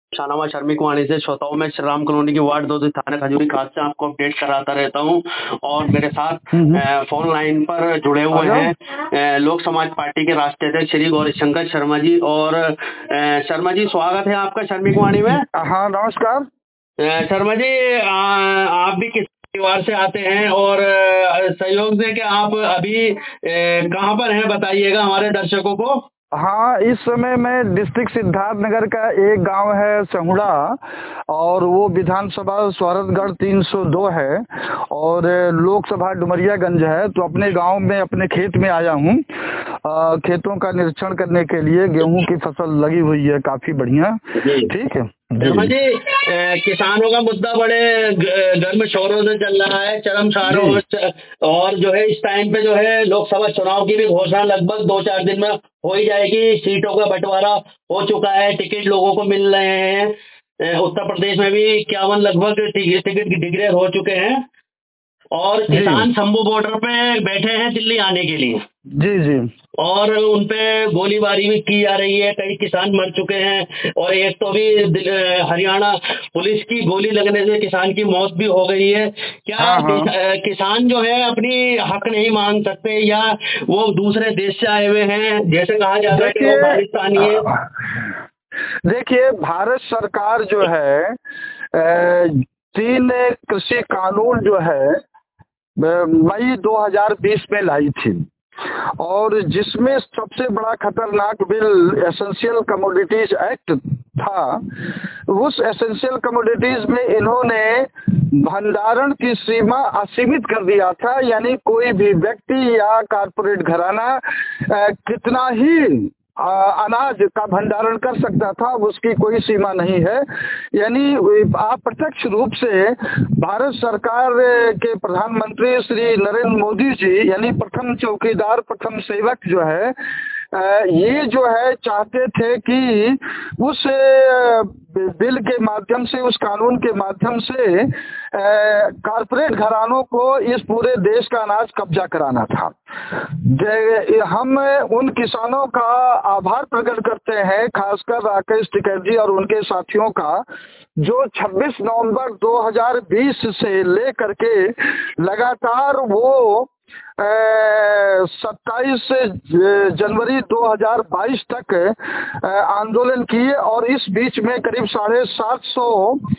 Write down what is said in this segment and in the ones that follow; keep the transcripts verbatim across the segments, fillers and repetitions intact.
शाहनवाज शर्मिक वाणी से श्रोताओं में श्री राम कॉलोनी की वार्ड दो थाना खजूरी खास से आपको अपडेट कराता रहता हूं। और मेरे साथ अ, फोन लाइन पर जुड़े हुए हैं अ, लोक समाज पार्टी के राष्ट्रीय अध्यक्ष श्री गौरीशंकर शर्मा जी। और अ, शर्मा जी, स्वागत है आपका शर्मिक वाणी में। हाँ, नमस्कार। अ, शर्मा जी, आ, आप भी किस परिवार से आते हैं और अ, सहयोग से कि आप अभी अ, कहाँ पर हैं, बताइएगा हमारे दर्शकों को। हाँ, इस समय मैं डिस्ट्रिक्ट सिद्धार्थनगर का एक गांव है सहुड़ा, और वो विधानसभा स्वारथगढ़ तीन सौ दो है और लोकसभा डुमरियागंज है। तो अपने गांव में अपने खेत में आया हूँ खेतों का निरीक्षण करने के लिए। गेहूं की फसल लगी हुई है काफी बढ़िया। ठीक है शर्मा जी, जी किसानों का मुद्दा बड़े गर्म शोरों से चल रहा है, चरम सारों। और जो है इस टाइम पे जो है लोकसभा चुनाव की भी घोषणा लगभग दो चार दिन में हो ही जाएगी। सीटों का बंटवारा हो चुका है, टिकट लोगों को मिल रहे हैं। उत्तर प्रदेश में भी इक्यावन लगभग टिकट डिक्लेयर हो चुके हैं और किसान शंभू बॉर्डर पे बैठे हैं दिल्ली आने के लिए। जी जी। और उनपे गोलीबारी भी की जा रही है, कई किसान मर चुके हैं। और एक तो भी हरियाणा पुलिस की गोली लगने से किसान की मौत भी हो गई है। क्या हाँ हाँ। किसान जो है अपनी हक नहीं मांग सकते, या वो दूसरे देश से आए हुए हैं, जैसे कहा जाता है कि वो पाकिस्तानी है? देखिए, भारत सरकार जो है तीन कृषि कानून जो है मई दो हज़ार बीस में लाई थी, और जिसमें सबसे बड़ा खतरनाक बिल एसेंशियल कमोडिटीज एक्ट था। उस एसेंशियल कमोडिटीज में इन्होंने भंडारण की सीमा असीमित कर दिया था, यानी कोई भी व्यक्ति या कारपोरेट घराना कितना ही अनाज का भंडारण कर सकता था, उसकी कोई सीमा नहीं है। यानी अप्रत्यक्ष रूप से भारत सरकार के प्रधानमंत्री श्री नरेंद्र मोदी जी, यानी प्रथम चौकीदार प्रथम सेवक जो है, ये जो है चाहते थे कि उस बिल के माध्यम से, उस कानून के माध्यम से कारपोरेट घरानों को इस पूरे देश का अनाज कब्जा कराना था। हम उन किसानों का आभार प्रकट करते हैं, खासकर राकेश टिकैत जी और उनके साथियों का, जो छब्बीस नवंबर दो हज़ार बीस से लेकर के लगातार वो सत्ताईस जनवरी दो हज़ार बाईस तक आंदोलन किए। और इस बीच में करीब साढ़े सात सौ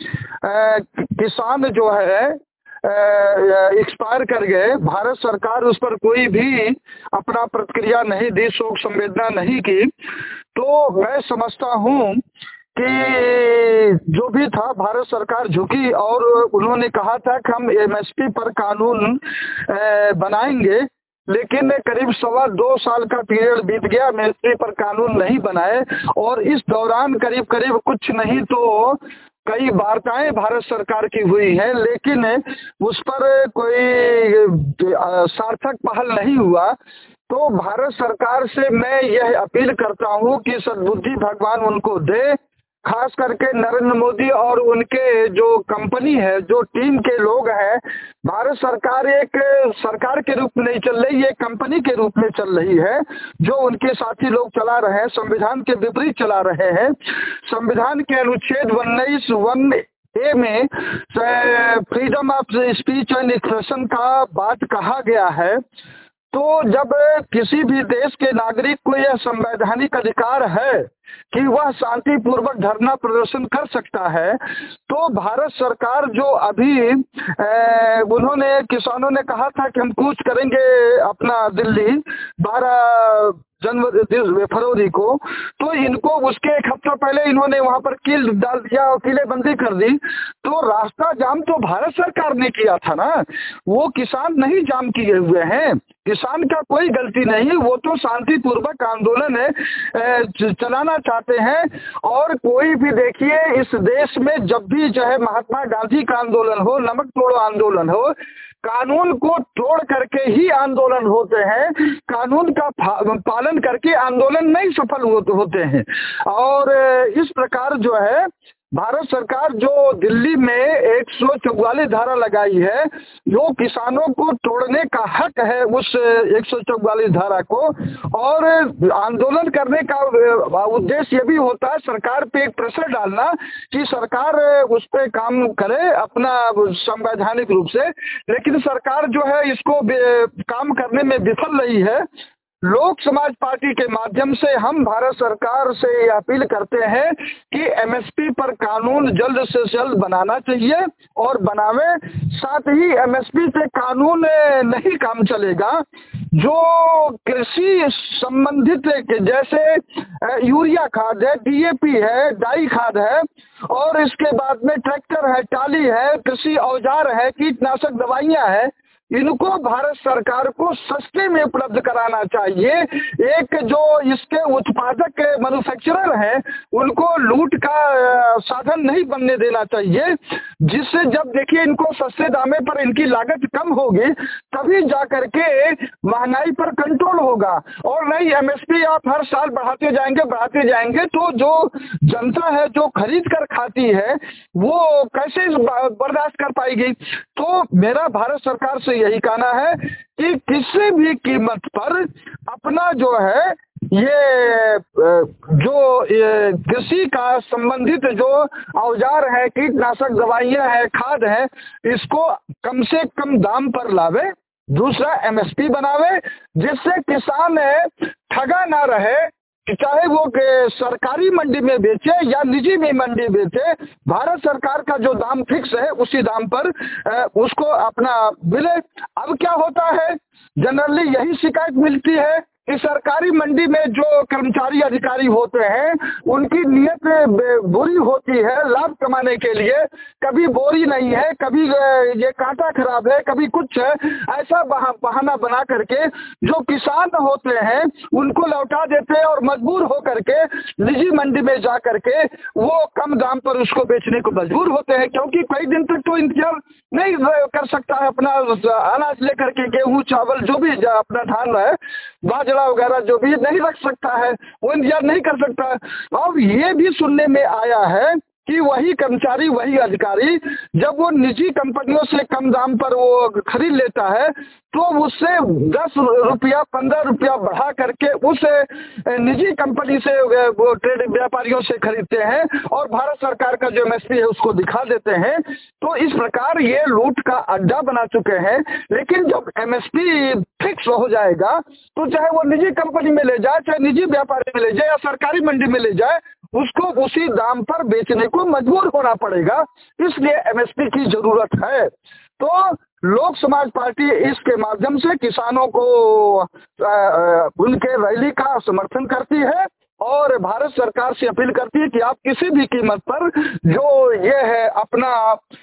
किसान जो है एक्सपायर कर गए। भारत सरकार उस पर कोई भी अपना प्रतिक्रिया नहीं दी, शोक संवेदना नहीं की। तो मैं समझता हूँ कि जो भी था, भारत सरकार झुकी और उन्होंने कहा था कि हम एमएसपी पर कानून बनाएंगे, लेकिन करीब सवा दो साल का पीरियड बीत गया, एमएसपी पर कानून नहीं बनाए। और इस दौरान करीब करीब कुछ नहीं तो कई वार्ताएं भारत सरकार की हुई है, लेकिन उस पर कोई सार्थक पहल नहीं हुआ। तो भारत सरकार से मैं यह अपील करता हूं कि सद्बुद्धि भगवान उनको दे, खास करके नरेंद्र मोदी और उनके जो कंपनी है, जो टीम के लोग हैं। भारत सरकार एक सरकार के रूप में नहीं चल रही, एक कंपनी के रूप में चल रही है, जो उनके साथी लोग चला रहे हैं, संविधान के विपरीत चला रहे हैं। संविधान के अनुच्छेद उन्नीस वन ए में freedom of speech and expression का बात कहा गया है। तो जब किसी भी देश के नागरिक को यह संवैधानिक अधिकार है कि वह शांतिपूर्वक धरना प्रदर्शन कर सकता है, तो भारत सरकार जो अभी ए, उन्होंने किसानों ने कहा था कि हम कूच करेंगे अपना दिल्ली बारह जनवरी फरवरी को, तो इनको उसके एक हफ्ता पहले इन्होंने वहां पर कील डाल दिया और किलेबंदी कर दी। तो रास्ता जाम तो भारत सरकार ने किया था ना, वो किसान नहीं जाम किए हुए हैं। किसान का कोई गलती नहीं, वो तो शांतिपूर्वक आंदोलन है चलाना चाहते हैं। और कोई भी देखिए, इस देश में जब भी जो है महात्मा गांधी का आंदोलन हो, नमक तोड़ो आंदोलन हो, कानून को तोड़ करके ही आंदोलन होते हैं, कानून का पालन करके आंदोलन नहीं सफल होते हैं। और इस प्रकार जो है भारत सरकार जो दिल्ली में एक सौ चौवालीस धारा लगाई है, जो किसानों को तोड़ने का हक है उस एक सौ चौवालीस धारा को, और आंदोलन करने का उद्देश्य ये भी होता है सरकार पे एक प्रेशर डालना कि सरकार उस पे काम करे अपना संवैधानिक रूप से, लेकिन सरकार जो है इसको काम करने में विफल रही है। लोक समाज पार्टी के माध्यम से हम भारत सरकार से अपील करते हैं कि एमएसपी पर कानून जल्द से जल्द बनाना चाहिए और बनावे। साथ ही एमएसपी से कानून नहीं काम चलेगा, जो कृषि संबंधित जैसे यूरिया खाद है, डीएपी है, डाई खाद है, और इसके बाद में ट्रैक्टर है, टाली है, कृषि औजार है, कीटनाशक दवाइयां है, इनको भारत सरकार को सस्ते में उपलब्ध कराना चाहिए। एक जो इसके उत्पादक मैन्युफैक्चरर हैं उनको लूट का साधन नहीं बनने देना चाहिए, जिससे जब देखिए इनको सस्ते दामे पर इनकी लागत कम होगी तभी जा करके महंगाई पर कंट्रोल होगा, और नहीं एमएसपी आप हर साल बढ़ाते जाएंगे बढ़ाते जाएंगे तो जो जनता है जो खरीद कर खाती है वो कैसे बर्दाश्त कर पाएगी। तो मेरा भारत सरकार से यही कहना है कि किसी भी कीमत पर अपना जो है ये जो कृषि का संबंधित जो औजार है, कीटनाशक दवाइयां है, खाद है, इसको कम से कम दाम पर लावे। दूसरा एमएसपी बनावे जिससे किसान ठगा ना रहे, चाहे वो सरकारी मंडी में बेचे या निजी में मंडी बेचे, भारत सरकार का जो दाम फिक्स है उसी दाम पर उसको अपना मिले। अब क्या होता है, जनरली यही शिकायत मिलती है कि सरकारी मंडी में जो कर्मचारी अधिकारी होते हैं उनकी नीयत बुरी होती है लाभ कमाने के लिए, कभी बोरी नहीं है, कभी ये कांटा खराब है, कभी कुछ है, ऐसा बहाना बना करके जो किसान होते हैं उनको लौटा देते हैं और मजबूर होकर के निजी मंडी में जा करके वो कम दाम पर उसको बेचने को मजबूर होते हैं, क्योंकि कई दिन तक तो इंतजार नहीं कर सकता है अपना अनाज लेकर के, गेहूं चावल जो भी अपना धान है, बाजरा वगैरह जो भी नहीं रख सकता है, वो इंतजार नहीं कर सकता। अब ये भी सुनने में आया है कि वही कर्मचारी वही अधिकारी जब वो निजी कंपनियों से कम दाम पर वो खरीद लेता है तो उससे दस रुपया पंद्रह रुपया बढ़ा करके उस निजी कंपनी से वो ट्रेड व्यापारियों से खरीदते हैं और भारत सरकार का जो एमएसपी है उसको दिखा देते हैं। तो इस प्रकार ये लूट का अड्डा बना चुके हैं। लेकिन जब एमएसपी फिक्स हो जाएगा तो चाहे वो निजी कंपनी में ले जाए, चाहे निजी व्यापारी में ले जाए या सरकारी मंडी में ले जाए, उसको उसी दाम पर बेचने को मजबूर होना पड़ेगा। इसलिए एमएसपी की जरूरत है। तो लोक समाज पार्टी इसके माध्यम से किसानों को आ, आ, उनके रैली का समर्थन करती है और भारत सरकार से अपील करती है कि आप किसी भी कीमत पर जो ये है अपना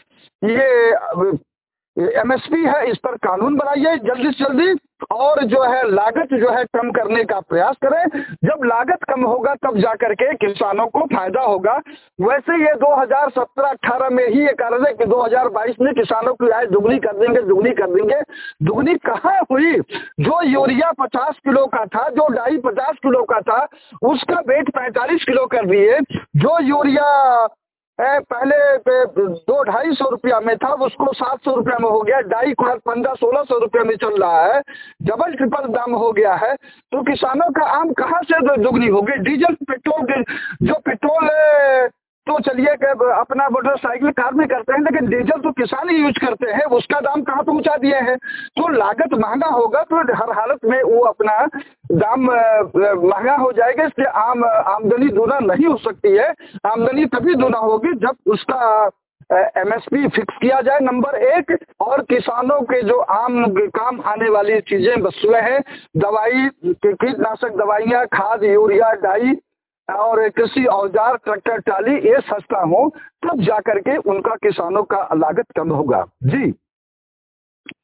ये एमएसपी है इस पर कानून बनाइए जल्दी से जल्दी, और जो है लागत जो है कम करने का प्रयास करें। जब लागत कम होगा तब जाकर के किसानों को फायदा होगा। वैसे ये दो हज़ार सत्रह अठारह में ही ये कह रहे थे कि दो हज़ार बाईस में किसानों की आय दुगनी कर देंगे दुगनी कर देंगे दुगनी कहाँ हुई? जो यूरिया पचास किलो का था, जो डाई पचास किलो का था, उसका वेट पैंतालीस किलो कर दिए। जो यूरिया पहले दो ढाई सौ रुपया में था उसको सात सौ रुपया में हो गया। डाई खाद पंद्रह सोलह सौ रुपया में चल रहा है, डबल ट्रिपल दाम हो गया है। तो किसानों का आम कहाँ से दुगनी होगी? डीजल पेट्रोल, जो पेट्रोल तो चलिए अपना मोटरसाइकिल कार में करते हैं, लेकिन डीजल तो किसान ही यूज करते हैं, उसका दाम कहाँ पहुंचा दिए हैं। तो लागत महंगा होगा तो हर हालत में वो अपना दाम महंगा हो जाएगा। इसलिए आम आमदनी दूना नहीं हो सकती है। आमदनी तभी दूना होगी जब उसका एमएसपी फिक्स किया जाए, नंबर एक। और किसानों के जो आम काम आने वाली चीजें वस्तुएं हैं, दवाई, कीटनाशक दवाइयाँ, खाद, यूरिया, डाई और कृषि औजार, ट्रैक्टर, टाली, ये सस्ता हो तब जाकर के उनका किसानों का लागत कम होगा। जी।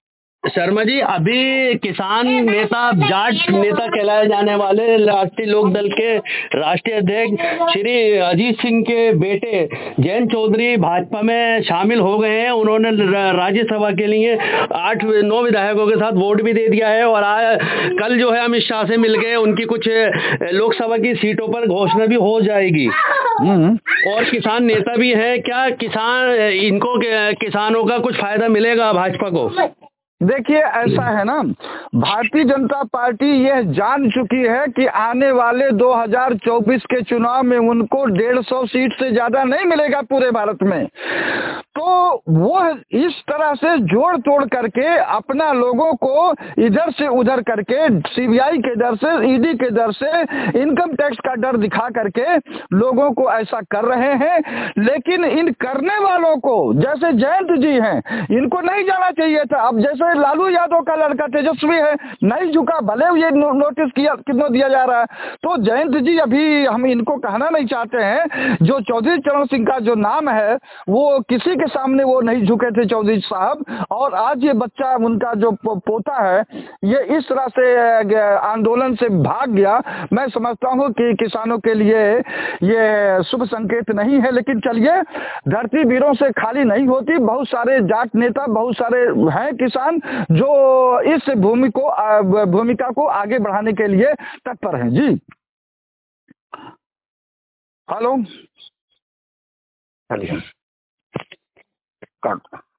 शर्मा जी, अभी किसान नेता, जाट नेता कहलाए जाने वाले राष्ट्रीय लोक दल के राष्ट्रीय अध्यक्ष श्री अजीत सिंह के बेटे जयंत चौधरी भाजपा में शामिल हो गए हैं। उन्होंने राज्यसभा के लिए आठ नौ विधायकों के साथ वोट भी दे दिया है और आज कल जो है अमित शाह से मिल गए, उनकी कुछ लोकसभा की सीटों पर घोषणा भी हो जाएगी और किसान नेता भी है। क्या किसान इनको किसानों का कुछ फायदा मिलेगा भाजपा को? देखिए, ऐसा है ना, भारतीय जनता पार्टी यह जान चुकी है कि आने वाले दो हज़ार चौबीस के चुनाव में उनको डेढ़ सौ सीट से ज्यादा नहीं मिलेगा पूरे भारत में। तो वो इस तरह से जोड़ तोड़ करके अपना लोगों को इधर से उधर करके सीबीआई के डर से, ईडी के डर से, इनकम टैक्स का डर दिखा करके लोगों को ऐसा कर रहे हैं। लेकिन इन करने वालों को, जैसे जयंत जी हैं, इनको नहीं जाना चाहिए था। अब जैसे लालू यादव का लड़का तेजस्वी है, नहीं झुका, भले ये नो, नोटिस किया कितना दिया जा रहा है। तो जयंत जी, अभी हम इनको कहना नहीं चाहते हैं, जो चौधरी चरण सिंह का जो नाम है वो किसी के सामने वो नहीं झुके थे चौधरी साहब, और आज ये बच्चा, उनका जो पोता है, ये इस तरह से आंदोलन से भाग गया। मैं समझता हूँ कि किसानों के लिए ये शुभ संकेत नहीं है। लेकिन चलिए, धरती वीरों से खाली नहीं होती। बहुत सारे जाट नेता, बहुत सारे हैं किसान जो इस भूमि को भूमिका को आगे बढ़ाने के लिए तत्पर हैं। जी, हेलो, चलिए काट